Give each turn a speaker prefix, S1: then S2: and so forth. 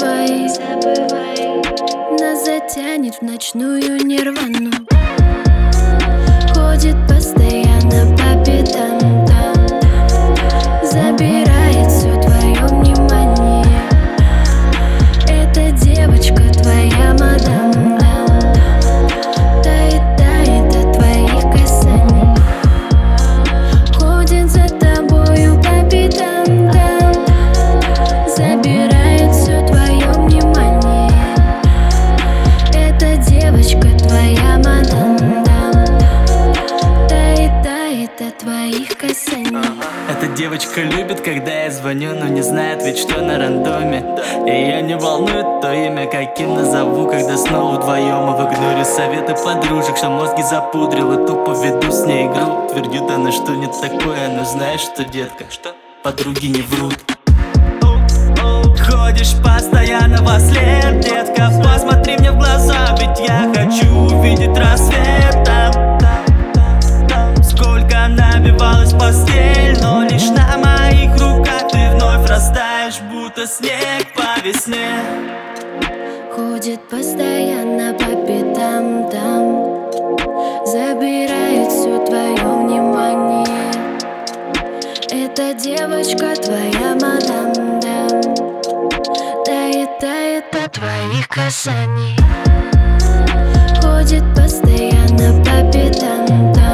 S1: забывай. Нас затянет в ночную нирвану. Ходит постоянно по пятам там, забирает все твое внимание. Эта девочка твоя мадам, тает, тает от твоих касаний. Ходит за тобою по пятам там, забирает все твое внимание. Эта девочка твоя мадам, тает, тает от твоих касаний.
S2: Эта девочка любит, когда я звоню, но не знает ведь, что на рандоме. Ее не волнует то имя, каким назову, когда снова вдвоем. И в игноре советы подружек, что мозги запудрил, и тупо веду с ней игру. Твердит она, что нет такое, но знаешь что, детка, что подруги не врут. Ходишь постоянно во след, детка, посмотри мне в глаза, ведь я хочу увидеть рассвет там. Сколько набивалась постель, но лишь на моих руках ты вновь растаешь, будто снег по весне.
S1: Ходит постоянно по пятам там, забирает все твое внимание. Эта девочка твоя мадам, тает, тает от твоих касаний. Ходит постоянно по пятам там,